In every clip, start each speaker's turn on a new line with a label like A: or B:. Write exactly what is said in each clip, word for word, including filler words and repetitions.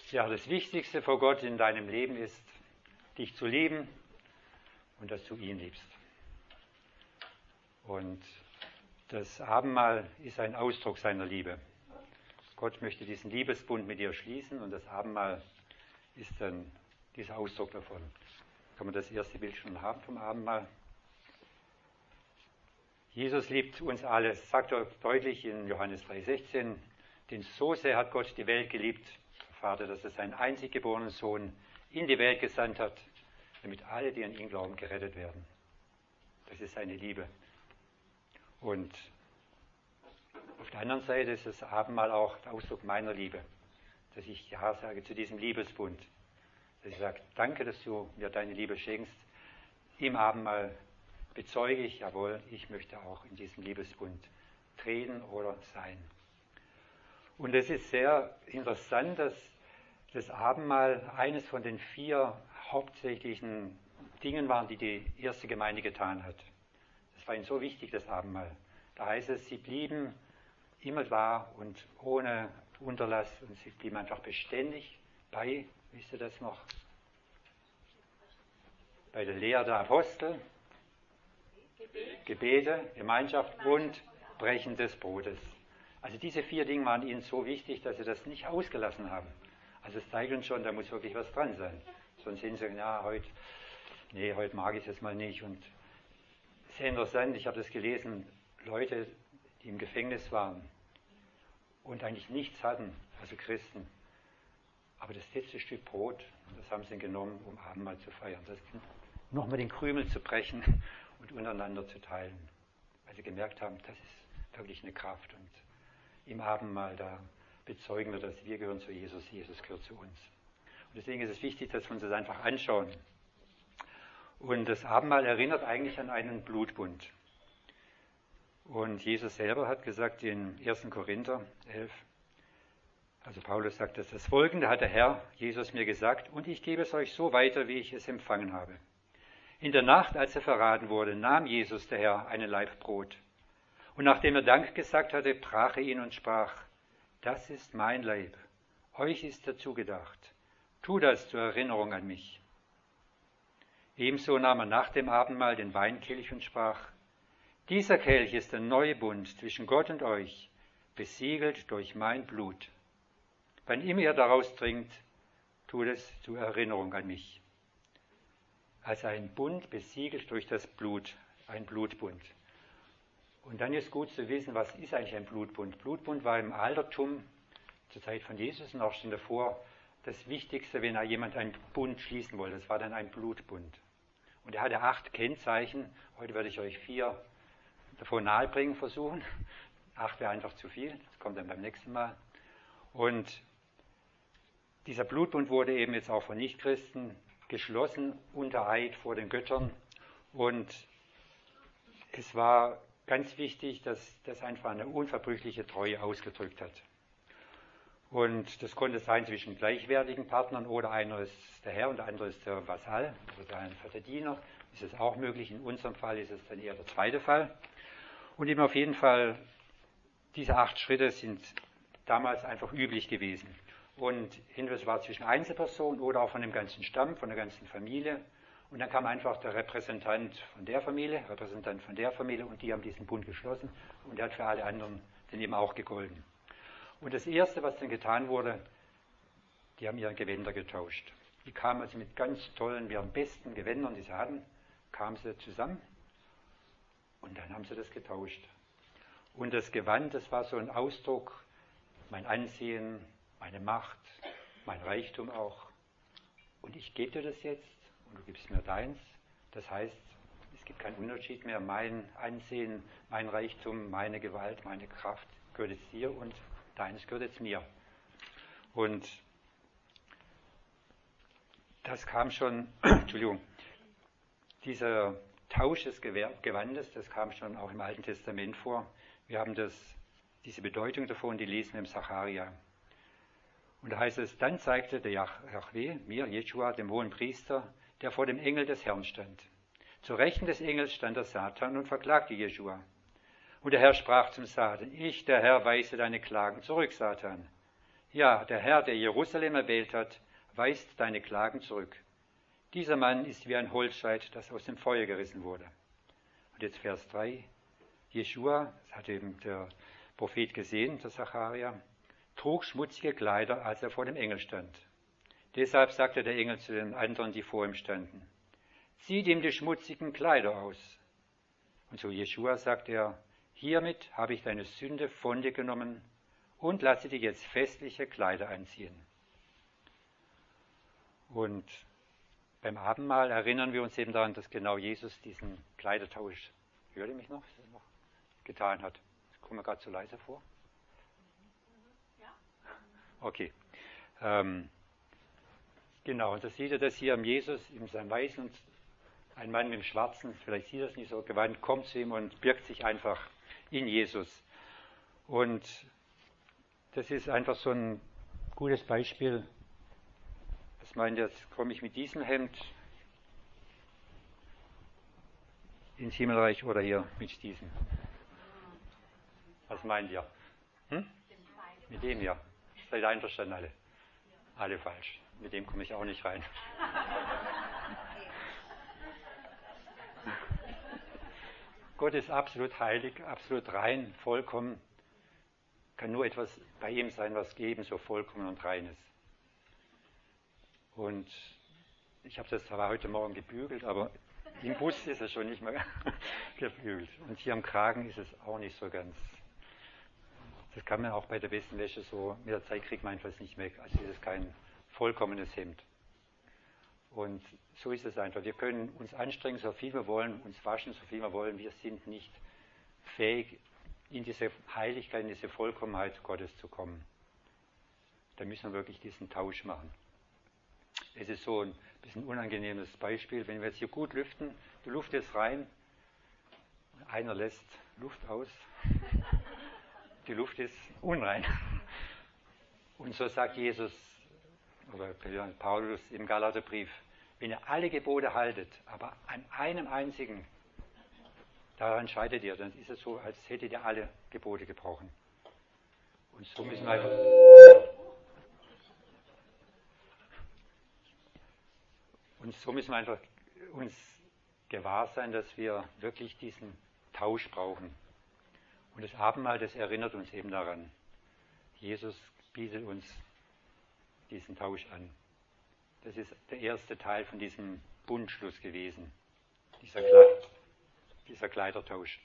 A: Ja, das Wichtigste vor Gott in deinem Leben ist, dich zu lieben und dass du ihn liebst. Und das Abendmahl ist ein Ausdruck seiner Liebe. Gott möchte diesen Liebesbund mit dir schließen und das Abendmahl ist dann dieser Ausdruck davon. Kann man das erste Bild schon haben vom Abendmahl? Jesus liebt uns alle, sagt er deutlich in Johannes drei sechzehn, denn so sehr hat Gott die Welt geliebt, der Vater, dass er seinen einzig geborenen Sohn in die Welt gesandt hat, damit alle, die an ihn glauben, gerettet werden. Das ist seine Liebe. Und auf der anderen Seite ist das Abendmahl auch der Ausdruck meiner Liebe, dass ich Ja sage zu diesem Liebesbund. Dass ich sage, danke, dass du mir deine Liebe schenkst. Im Abendmahl bezeuge ich, jawohl, ich möchte auch in diesem Liebesbund treten oder sein. Und es ist sehr interessant, dass das Abendmahl eines von den vier hauptsächlichen Dingen war, die die erste Gemeinde getan hat. Das war ihnen so wichtig, das Abendmahl. Da heißt es, sie blieben immer da und ohne Unterlass und sie blieben einfach beständig bei, wisst ihr das noch? Bei der Lehre der Apostel, Gebet. Gebete, Gemeinschaft und Brechen des Brotes. Also diese vier Dinge waren ihnen so wichtig, dass sie das nicht ausgelassen haben. Also es zeigt uns schon, da muss wirklich was dran sein. Sonst sind sie, ja, heute, nee, heute mag ich es jetzt mal nicht. Und sehr interessant, ich habe das gelesen, Leute, die im Gefängnis waren und eigentlich nichts hatten, also Christen. Aber das letzte Stück Brot, das haben sie genommen, um Abendmahl zu feiern. Das nochmal den Krümel zu brechen und untereinander zu teilen. Weil sie gemerkt haben, das ist wirklich eine Kraft. Und im Abendmahl, da bezeugen wir das, wir gehören zu Jesus, Jesus gehört zu uns. Und deswegen ist es wichtig, dass wir uns das einfach anschauen. Und das Abendmahl erinnert eigentlich an einen Blutbund. Und Jesus selber hat gesagt in ersten Korinther elf, also Paulus sagt das, das Folgende hat der Herr Jesus mir gesagt, und ich gebe es euch so weiter, wie ich es empfangen habe. In der Nacht, als er verraten wurde, nahm Jesus, der Herr, einen Laib Brot. Und nachdem er Dank gesagt hatte, brach er ihn und sprach, das ist mein Leib, euch ist dazu gedacht. Tu das zur Erinnerung an mich. Ebenso nahm er nach dem Abendmahl den Weinkelch und sprach, dieser Kelch ist der neue Bund zwischen Gott und euch, besiegelt durch mein Blut. Wann immer ihr daraus trinkt, tut es zur Erinnerung an mich. Also ein Bund besiegelt durch das Blut, ein Blutbund. Und dann ist gut zu wissen, was ist eigentlich ein Blutbund? Blutbund war im Altertum, zur Zeit von Jesus und auch schon davor, das Wichtigste, wenn jemand einen Bund schließen wollte. Das war dann ein Blutbund. Und er hatte acht Kennzeichen. Heute werde ich euch vier davon nahebringen versuchen. Acht wäre einfach zu viel. Das kommt dann beim nächsten Mal. Und dieser Blutbund wurde eben jetzt auch von Nichtchristen geschlossen, unter Eid vor den Göttern. Und es war ganz wichtig, dass das einfach eine unverbrüchliche Treue ausgedrückt hat. Und das konnte sein zwischen gleichwertigen Partnern oder einer ist der Herr und der andere ist der Vasall oder einfach der Diener. Ist es auch möglich. In unserem Fall ist es dann eher der zweite Fall. Und eben auf jeden Fall, diese acht Schritte sind damals einfach üblich gewesen. Und entweder es war zwischen Einzelpersonen oder auch von dem ganzen Stamm, von der ganzen Familie. Und dann kam einfach der Repräsentant von der Familie, Repräsentant von der Familie und die haben diesen Bund geschlossen und der hat für alle anderen dann eben auch gegolten. Und das Erste, was dann getan wurde, die haben ihre Gewänder getauscht. Die kamen also mit ganz tollen, ihren besten Gewändern, die sie hatten, kamen sie zusammen und dann haben sie das getauscht. Und das Gewand, das war so ein Ausdruck, mein Ansehen, meine Macht, mein Reichtum auch. Und ich gebe dir das jetzt und du gibst mir deins. Das heißt, es gibt keinen Unterschied mehr. Mein Ansehen, mein Reichtum, meine Gewalt, meine Kraft gehört jetzt dir und deines gehört jetzt mir. Und das kam schon, Entschuldigung, dieser Tausch des Gewandes, das kam schon auch im Alten Testament vor. Wir haben das, diese Bedeutung davon, die lesen wir im Sacharja. Und da heißt es, dann zeigte der Jahwe mir, Jeschua, dem hohen Priester, der vor dem Engel des Herrn stand. Zur Rechten des Engels stand der Satan und verklagte Jeschua. Und der Herr sprach zum Satan, ich, der Herr, weise deine Klagen zurück, Satan. Ja, der Herr, der Jerusalem erwählt hat, weist deine Klagen zurück. Dieser Mann ist wie ein Holzscheit, das aus dem Feuer gerissen wurde. Und jetzt Vers drei. Jeschua, das hat eben der Prophet gesehen, der Zacharia, trug schmutzige Kleider, als er vor dem Engel stand. Deshalb sagte der Engel zu den anderen, die vor ihm standen: Zieht ihm die schmutzigen Kleider aus. Und zu Jeschua sagt er: Hiermit habe ich deine Sünde von dir genommen und lasse dir jetzt festliche Kleider anziehen. Und beim Abendmahl erinnern wir uns eben daran, dass genau Jesus diesen Kleidertausch, hört ihr mich noch, noch getan hat. Ich komme mir gerade zu leise vor. Okay. Ähm, genau, und das sieht ihr das hier am Jesus in seinem Weißen, und ein Mann mit dem Schwarzen, vielleicht sieht er es nicht so, gewandt, kommt zu ihm und birgt sich einfach in Jesus. Und das ist einfach so ein gutes Beispiel. Was meint ihr, jetzt komme ich mit diesem Hemd ins Himmelreich oder hier mit diesem? Was meint ihr? Hm? Mit dem hier. Seid ihr einverstanden alle? Alle falsch. Mit dem komme ich auch nicht rein. Gott ist absolut heilig, absolut rein, vollkommen. Kann nur etwas bei ihm sein, was ebenso vollkommen und rein ist. Und ich habe das zwar heute Morgen gebügelt, aber im Bus ist es schon nicht mehr gebügelt. Und hier am Kragen ist es auch nicht so ganz. Das kann man auch bei der besten Wäsche so, mit der Zeit kriegt man einfach nicht weg. Also es ist kein vollkommenes Hemd. Und so ist es einfach. Wir können uns anstrengen, so viel wir wollen, uns waschen, so viel wir wollen. Wir sind nicht fähig, in diese Heiligkeit, in diese Vollkommenheit Gottes zu kommen. Da müssen wir wirklich diesen Tausch machen. Es ist so ein bisschen unangenehmes Beispiel, wenn wir jetzt hier gut lüften, du luftest rein, einer lässt Luft aus, die Luft ist unrein. Und so sagt Jesus, oder Paulus im Galaterbrief, wenn ihr alle Gebote haltet, aber an einem einzigen, daran scheidet ihr, dann ist es so, als hättet ihr alle Gebote gebrochen. Und so müssen wir einfach, und so müssen wir einfach uns gewahr sein, dass wir wirklich diesen Tausch brauchen. Und das Abendmahl, das erinnert uns eben daran. Jesus bietet uns diesen Tausch an. Das ist der erste Teil von diesem Bundschluss gewesen, dieser, Kle- dieser Kleidertausch.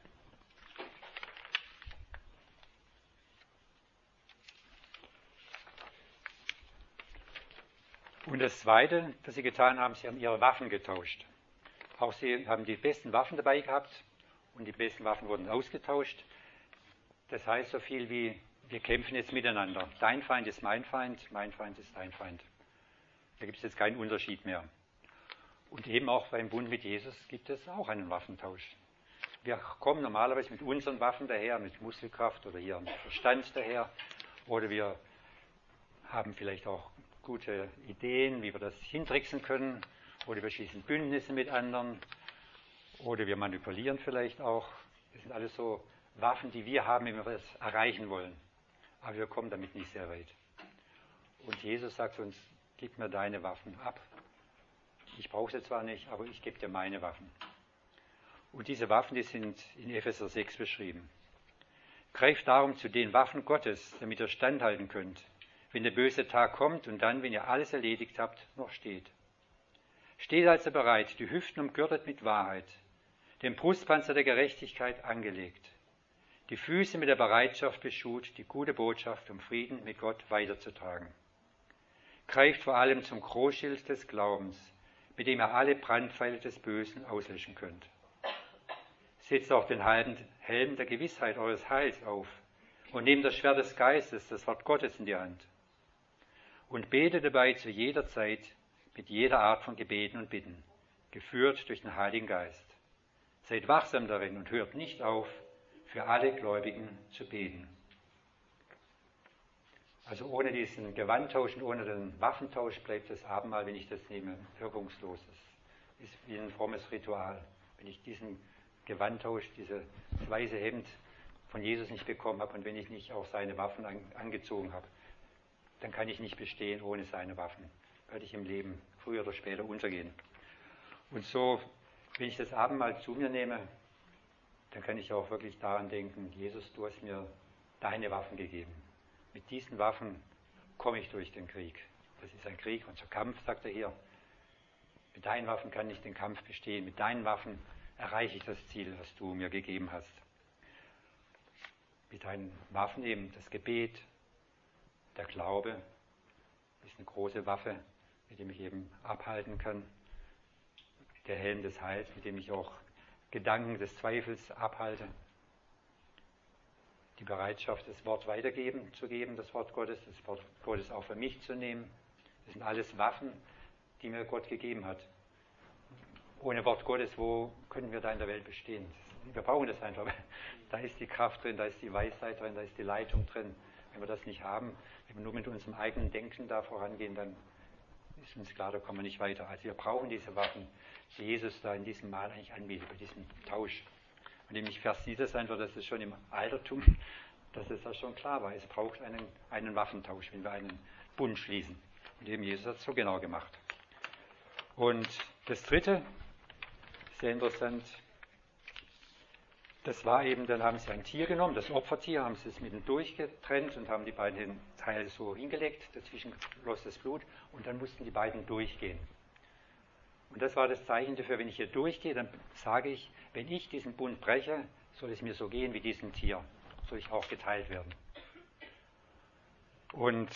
A: Und das Zweite, das sie getan haben, sie haben ihre Waffen getauscht. Auch sie haben die besten Waffen dabei gehabt und die besten Waffen wurden ausgetauscht. Das heißt so viel wie, wir kämpfen jetzt miteinander. Dein Feind ist mein Feind, mein Feind ist dein Feind. Da gibt es jetzt keinen Unterschied mehr. Und eben auch beim Bund mit Jesus gibt es auch einen Waffentausch. Wir kommen normalerweise mit unseren Waffen daher, mit Muskelkraft oder hier mit Verstand daher. Oder wir haben vielleicht auch gute Ideen, wie wir das hintricksen können. Oder wir schließen Bündnisse mit anderen. Oder wir manipulieren vielleicht auch. Das sind alles so Waffen, die wir haben, wenn wir das erreichen wollen. Aber wir kommen damit nicht sehr weit. Und Jesus sagt uns, gib mir deine Waffen ab. Ich brauche sie zwar nicht, aber ich gebe dir meine Waffen. Und diese Waffen, die sind in Epheser sechs beschrieben. Greift darum zu den Waffen Gottes, damit ihr standhalten könnt, wenn der böse Tag kommt und dann, wenn ihr alles erledigt habt, noch steht. Steht also bereit, die Hüften umgürtet mit Wahrheit, den Brustpanzer der Gerechtigkeit angelegt, die Füße mit der Bereitschaft beschut, die gute Botschaft um Frieden mit Gott weiterzutragen. Greift vor allem zum Großschild des Glaubens, mit dem ihr alle Brandpfeile des Bösen auslöschen könnt. Setzt auch den Helm der Gewissheit eures Heils auf und nehmt das Schwert des Geistes, das Wort Gottes, in die Hand. Und betet dabei zu jeder Zeit mit jeder Art von Gebeten und Bitten, geführt durch den Heiligen Geist. Seid wachsam darin und hört nicht auf, für alle Gläubigen zu beten. Also ohne diesen Gewandtausch und ohne den Waffentausch bleibt das Abendmahl, wenn ich das nehme, wirkungslos. Es ist wie ein frommes Ritual. Wenn ich diesen Gewandtausch, dieses weiße Hemd von Jesus nicht bekommen habe und wenn ich nicht auch seine Waffen an, angezogen habe, dann kann ich nicht bestehen ohne seine Waffen. Werde ich im Leben früher oder später untergehen. Und so, wenn ich das Abendmahl zu mir nehme, dann kann ich auch wirklich daran denken, Jesus, du hast mir deine Waffen gegeben. Mit diesen Waffen komme ich durch den Krieg. Das ist ein Krieg, unser Kampf, sagt er hier. Mit deinen Waffen kann ich den Kampf bestehen. Mit deinen Waffen erreiche ich das Ziel, was du mir gegeben hast. Mit deinen Waffen eben das Gebet, der Glaube ist eine große Waffe, mit dem ich eben abhalten kann. Der Helm des Heils, mit dem ich auch Gedanken des Zweifels abhalte. Die Bereitschaft, das Wort weitergeben zu geben, das Wort Gottes, das Wort Gottes auch für mich zu nehmen. Das sind alles Waffen, die mir Gott gegeben hat. Ohne Wort Gottes, wo können wir da in der Welt bestehen? Wir brauchen das einfach. Da ist die Kraft drin, da ist die Weisheit drin, da ist die Leitung drin. Wenn wir das nicht haben, wenn wir nur mit unserem eigenen Denken da vorangehen, dann ist uns klar, da kommen wir nicht weiter. Also wir brauchen diese Waffen, die Jesus da in diesem Mal eigentlich anbietet, bei diesem Tausch. Und nämlich Vers sieht es einfach, das ist schon im Altertum, dass es ja schon klar war. Es braucht einen, einen Waffentausch, wenn wir einen Bund schließen. Und eben Jesus hat es so genau gemacht. Und das Dritte, sehr interessant, das war eben, dann haben sie ein Tier genommen, das Opfertier, haben sie es mitten durchgetrennt und haben die beiden Teile so hingelegt, dazwischen floss das Blut und dann mussten die beiden durchgehen. Und das war das Zeichen dafür, wenn ich hier durchgehe, dann sage ich, wenn ich diesen Bund breche, soll es mir so gehen wie diesem Tier, soll ich auch geteilt werden. Und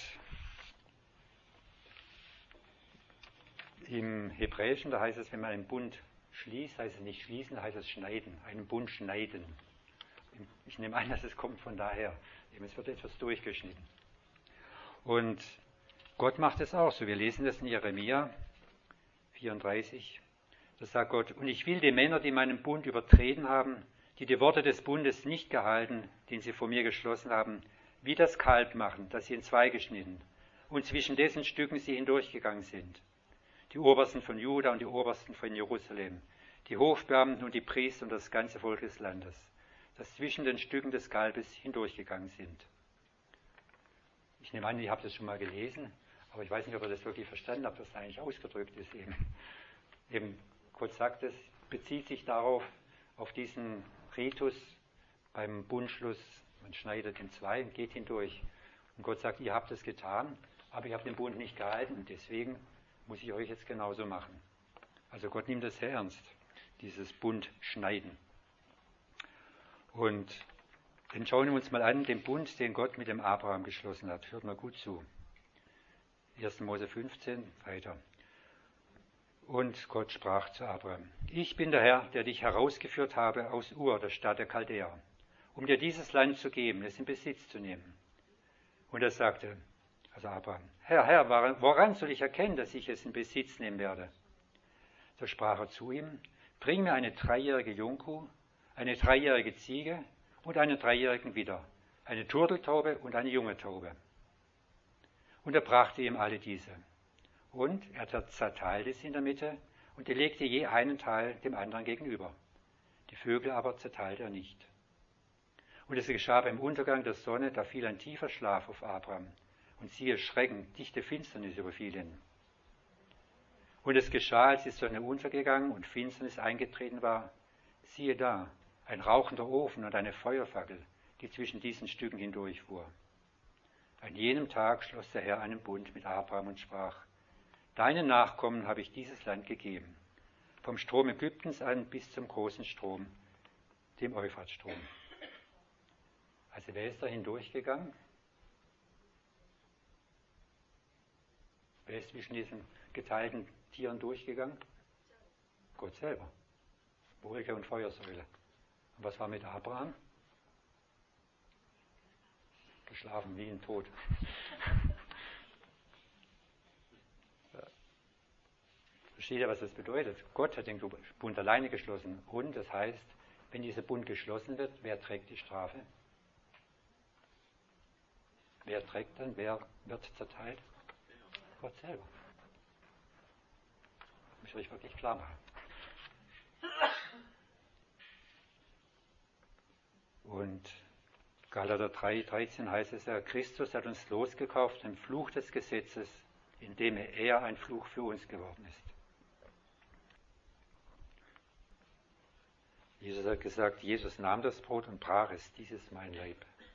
A: im Hebräischen, da heißt es, wenn man einen Bund schließt, heißt es nicht schließen, da heißt es schneiden, einen Bund schneiden. Ich nehme an, dass es kommt von daher. Es wird etwas durchgeschnitten. Und Gott macht es auch so. Wir lesen das in Jeremia vierunddreißig. Da sagt Gott, und ich will die Männer, die meinen Bund übertreten haben, die die Worte des Bundes nicht gehalten, den sie vor mir geschlossen haben, wie das Kalb machen, das sie in zwei geschnitten und zwischen dessen Stücken sie hindurchgegangen sind. Die Obersten von Juda und die Obersten von Jerusalem, die Hofbeamten und die Priester und das ganze Volk des Landes, das zwischen den Stücken des Kalbes hindurchgegangen sind. Ich nehme an, ihr habt das schon mal gelesen, aber ich weiß nicht, ob ihr das wirklich verstanden habt, was da eigentlich ausgedrückt ist. Eben, eben Gott sagt es, bezieht sich darauf, auf diesen Ritus beim Bundschluss, man schneidet in zwei und geht hindurch. Und Gott sagt, ihr habt es getan, aber ihr habt den Bund nicht gehalten und deswegen muss ich euch jetzt genauso machen. Also Gott nimmt das sehr ernst, dieses Bund schneiden. Und dann schauen wir uns mal an, den Bund, den Gott mit dem Abraham geschlossen hat. Hört mal gut zu. erster Mose fünfzehn, weiter. Und Gott sprach zu Abraham, ich bin der Herr, der dich herausgeführt habe aus Ur, der Stadt der Chaldäer, um dir dieses Land zu geben, es in Besitz zu nehmen. Und er sagte, also Abraham, Herr, Herr, woran soll ich erkennen, dass ich es in Besitz nehmen werde? So sprach er zu ihm, bring mir eine dreijährige Jungkuh, eine dreijährige Ziege und einen dreijährigen Widder, eine Turteltaube und eine junge Taube. Und er brachte ihm alle diese. Und er zerteilte sie in der Mitte und er legte je einen Teil dem anderen gegenüber. Die Vögel aber zerteilte er nicht. Und es geschah beim Untergang der Sonne, da fiel ein tiefer Schlaf auf Abraham. Und siehe, Schrecken, dichte Finsternis überfiel ihn. Und es geschah, als die Sonne untergegangen und Finsternis eingetreten war, siehe da, ein rauchender Ofen und eine Feuerfackel, die zwischen diesen Stücken hindurchfuhr. An jenem Tag schloss der Herr einen Bund mit Abraham und sprach, deinen Nachkommen habe ich dieses Land gegeben, vom Strom Ägyptens an bis zum großen Strom, dem Euphratstrom. Also wer ist da hindurchgegangen? Wer ist zwischen diesen geteilten Tieren durchgegangen? Gott selber. Wolke und Feuersäule. Und was war mit Abraham? Geschlafen wie ein Tod. Versteht ihr, was das bedeutet? Gott hat den Bund alleine geschlossen. Und das heißt, wenn dieser Bund geschlossen wird, wer trägt die Strafe? Wer trägt dann? Wer wird zerteilt? Gott selber. Das muss ich euch wirklich klar machen. Und Galater drei, dreizehn heißt es ja, Christus hat uns losgekauft im Fluch des Gesetzes, indem er ein Fluch für uns geworden ist. Jesus hat gesagt, Jesus nahm das Brot und brach es, dies ist mein Leib.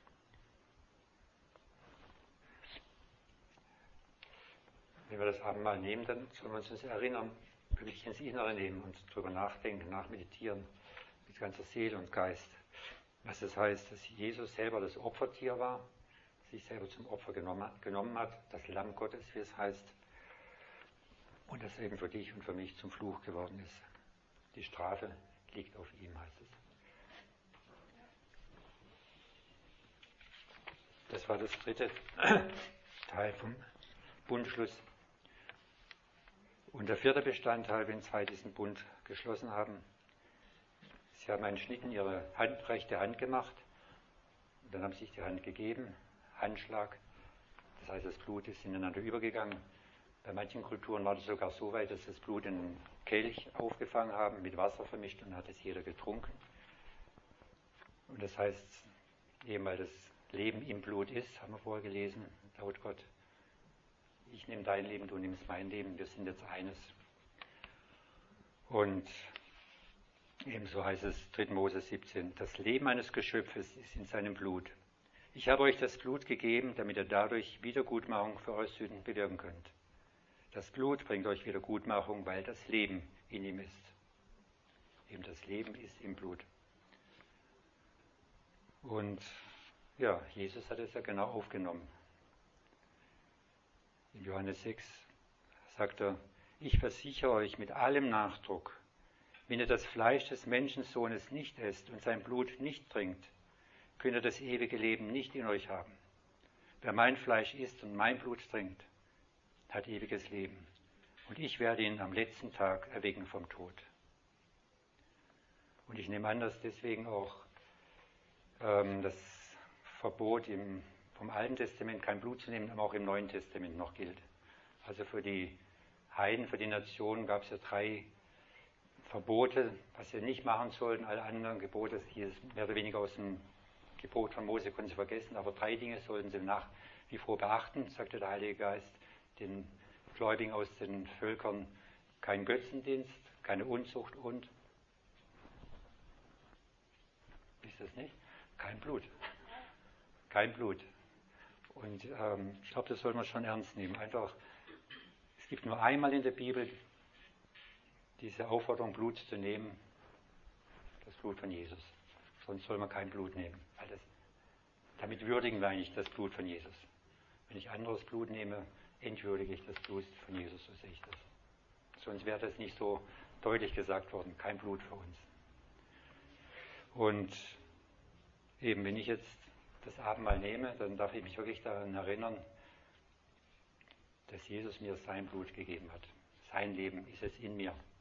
A: Wenn wir das Abendmahl nehmen, dann sollen wir uns erinnern, wirklich ins Innere nehmen und darüber nachdenken, nachmeditieren, mit ganzer Seele und Geist. Was das heißt, dass Jesus selber das Opfertier war, sich selber zum Opfer genommen hat, das Lamm Gottes, wie es heißt, und das eben für dich und für mich zum Fluch geworden ist. Die Strafe liegt auf ihm, heißt es. Das war das dritte Teil vom Bundschluss. Und der vierte Bestandteil, wenn zwei diesen Bund geschlossen haben, sie haben einen Schnitt in ihre Hand, rechte Hand gemacht, und dann haben sie sich die Hand gegeben, Handschlag, das heißt, das Blut ist ineinander übergegangen. Bei manchen Kulturen war das sogar so weit, dass das Blut in einen Kelch aufgefangen haben, mit Wasser vermischt, und dann hat es jeder getrunken. Und das heißt, eben weil das Leben im Blut ist, haben wir vorher gelesen, laut Gott, ich nehme dein Leben, du nimmst mein Leben, wir sind jetzt eines. Und ebenso heißt es dritter Mose siebzehn, das Leben eines Geschöpfes ist in seinem Blut. Ich habe euch das Blut gegeben, damit ihr dadurch Wiedergutmachung für eure Sünden bewirken könnt. Das Blut bringt euch Wiedergutmachung, weil das Leben in ihm ist. Eben das Leben ist im Blut. Und ja, Jesus hat es ja genau aufgenommen. In Johannes sechs sagt er, ich versichere euch mit allem Nachdruck, wenn ihr das Fleisch des Menschensohnes nicht esst und sein Blut nicht trinkt, könnt ihr das ewige Leben nicht in euch haben. Wer mein Fleisch isst und mein Blut trinkt, hat ewiges Leben. Und ich werde ihn am letzten Tag erwecken vom Tod. Und ich nehme an, dass deswegen auch ähm, das Verbot im, vom Alten Testament, kein Blut zu nehmen, aber auch im Neuen Testament noch gilt. Also für die Heiden, für die Nationen gab es ja drei Verbote, was sie nicht machen sollten. Alle anderen Gebote, die mehr oder weniger aus dem Gebot von Mose konnten sie vergessen, aber drei Dinge sollten sie nach wie vor beachten, sagte der Heilige Geist, den Gläubigen aus den Völkern kein Götzendienst, keine Unzucht und, ist das nicht? Kein Blut. Kein Blut. Und ähm, ich glaube, das soll man schon ernst nehmen. Einfach, es gibt nur einmal in der Bibel diese Aufforderung, Blut zu nehmen, das Blut von Jesus. Sonst soll man kein Blut nehmen. Weil das, damit würdigen wir eigentlich das Blut von Jesus. Wenn ich anderes Blut nehme, entwürdige ich das Blut von Jesus, so sehe ich das. Sonst wäre das nicht so deutlich gesagt worden, kein Blut für uns. Und eben, wenn ich jetzt das Abendmahl nehme, dann darf ich mich wirklich daran erinnern, dass Jesus mir sein Blut gegeben hat. Sein Leben ist es in mir.